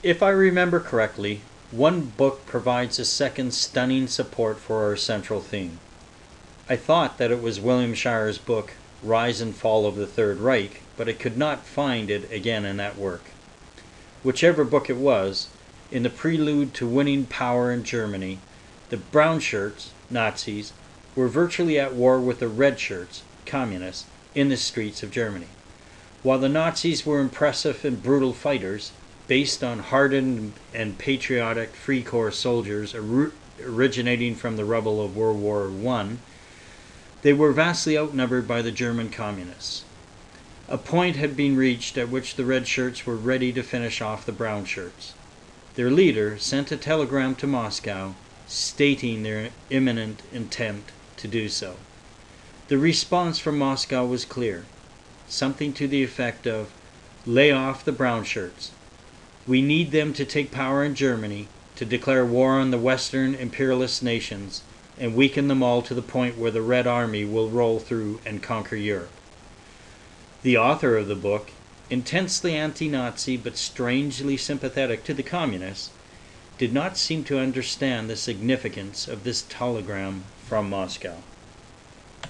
If I remember correctly, one book provides a second stunning support for our central theme. I thought that it was William Shire's book, Rise and Fall of the Third Reich, but I could not find it again in that work. Whichever book it was, in the prelude to winning power in Germany, the brown shirts, Nazis, were virtually at war with the red shirts, communists, in the streets of Germany. While the Nazis were impressive and brutal fighters, based on hardened and patriotic Free Corps soldiers originating from the rubble of World War I, they were vastly outnumbered by the German communists. A point had been reached at which the red shirts were ready to finish off the brown shirts. Their leader sent a telegram to Moscow stating their imminent intent to do so. The response from Moscow was clear, something to the effect of, "Lay off the brown shirts. We need them to take power in Germany, to declare war on the Western imperialist nations, and weaken them all to the point where the Red Army will roll through and conquer Europe." The author of the book, intensely anti-Nazi but strangely sympathetic to the communists, did not seem to understand the significance of this telegram from Moscow.